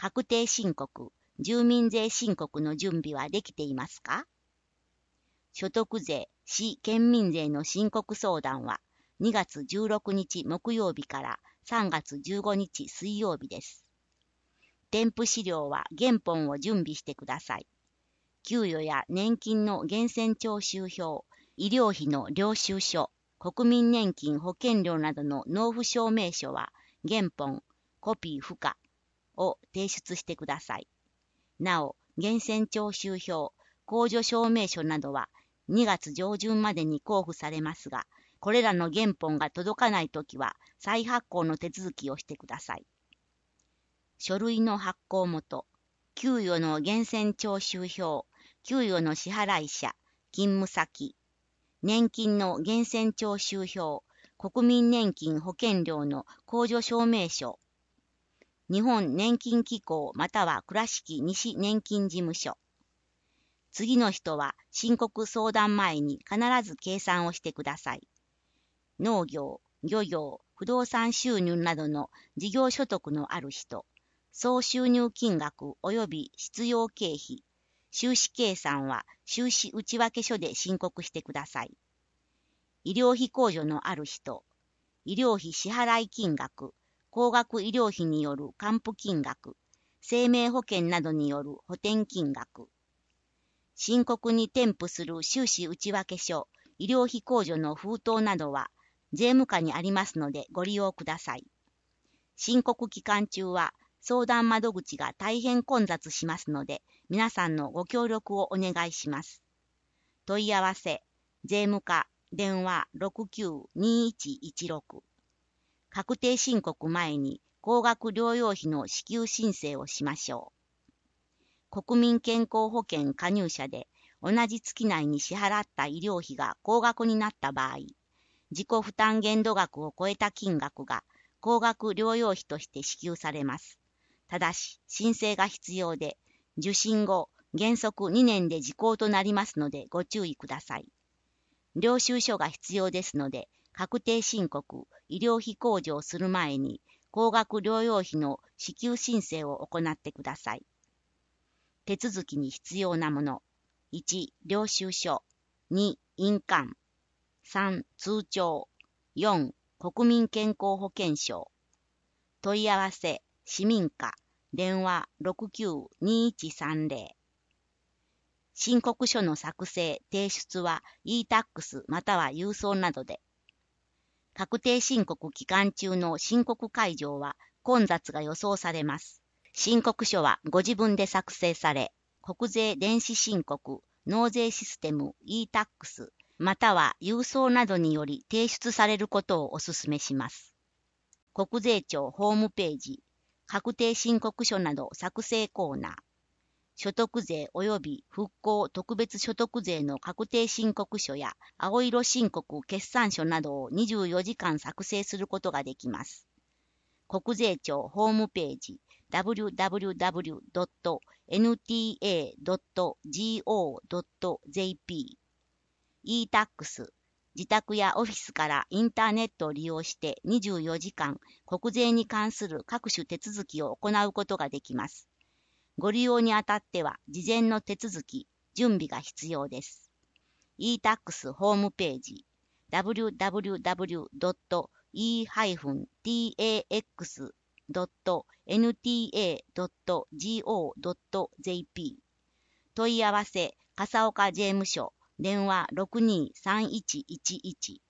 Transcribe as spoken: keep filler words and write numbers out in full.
確定申告、住民税申告の準備はできていますか？所得税、市県民税の申告相談はにがつじゅうろくにち木曜日からさんがつじゅうごにち水曜日です。添付資料は原本を準備してください。給与や年金の源泉徴収票、医療費の領収書、国民年金保険料などの納付証明書は原本、コピー不可を提出してください。なお、源泉徴収票、控除証明書などはにがつ上旬までに交付されますが、これらの原本が届かないときは再発行の手続きをしてください。書類の発行元、給与の源泉徴収票、給与の支払い者、勤務先、年金の源泉徴収票、国民年金保険料の控除証明書、日本年金機構または倉敷西年金事務所。次の人は申告相談前に必ず計算をしてください。農業、漁業、不動産収入などの事業所得のある人、総収入金額及び必要経費、収支計算は収支内訳書で申告してください。医療費控除のある人、医療費支払い金額、高額医療費による還付金額、生命保険などによる補填金額。申告に添付する収支内訳書、医療費控除の封筒などは税務課にありますのでご利用ください。申告期間中は相談窓口が大変混雑しますので、皆さんのご協力をお願いします。問い合わせ、税務課、電話 ろくきゅう にいちいちろく。確定申告前に高額療養費の支給申請をしましょう。国民健康保険加入者で同じ月内に支払った医療費が高額になった場合、自己負担限度額を超えた金額が高額療養費として支給されます。ただし、申請が必要で、受診後、原則にねんで時効となりますのでご注意ください。領収書が必要ですので、確定申告、医療費控除をする前に、高額療養費の支給申請を行ってください。手続きに必要なもの。いち. 領収書。に. 印鑑。さん. 通帳。よん. 国民健康保険証。問い合わせ、市民課、電話 ろくきゅう にいちさんぜろ。申告書の作成、提出は イータックス または郵送などで。確定申告期間中の申告会場は混雑が予想されます。申告書はご自分で作成され、国税電子申告、納税システム イータックス、または郵送などにより提出されることをお勧めします。国税庁ホームページ、確定申告書など作成コーナー、所得税及び復興特別所得税の確定申告書や青色申告決算書などをにじゅうよじかん作成することができます。国税庁ホームページ ダブリューダブリューダブリュードットエヌティーエードットジーオードットジェーピー イータックス 自宅やオフィスからインターネットを利用してにじゅうよじかん国税に関する各種手続きを行うことができます。ご利用にあたっては事前の手続き、準備が必要です。イータックス ホームページ ダブリューダブリューダブリュードットイータックスドットエヌティーエードットジーオードットジェーピー 問い合わせ、笠岡税務署、電話 ろくにーさんいちいちいち